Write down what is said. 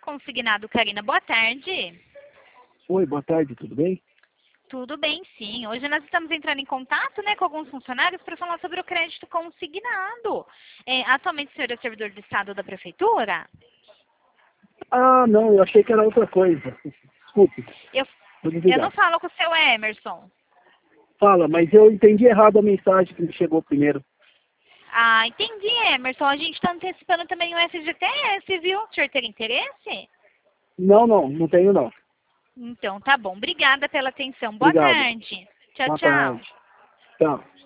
Consignado, Karina. Boa tarde. Oi, boa tarde, tudo bem? Tudo bem, sim. Hoje nós estamos entrando em contato, né, com alguns funcionários para falar sobre o crédito consignado. Atualmente o senhor é servidor do Estado da Prefeitura? Ah, não, eu achei que era outra coisa. Desculpe, Eu, vou eu não desligar. falo com o seu Emerson. Fala, mas eu entendi errado a mensagem que me chegou primeiro. Ah, entendi, Emerson. A gente está antecipando também o FGTS, viu? O senhor tem interesse? Não, não tenho não. Então, tá bom. Obrigada pela atenção. Boa Obrigado. tarde. Tchau, Boa tchau. tarde. Tchau.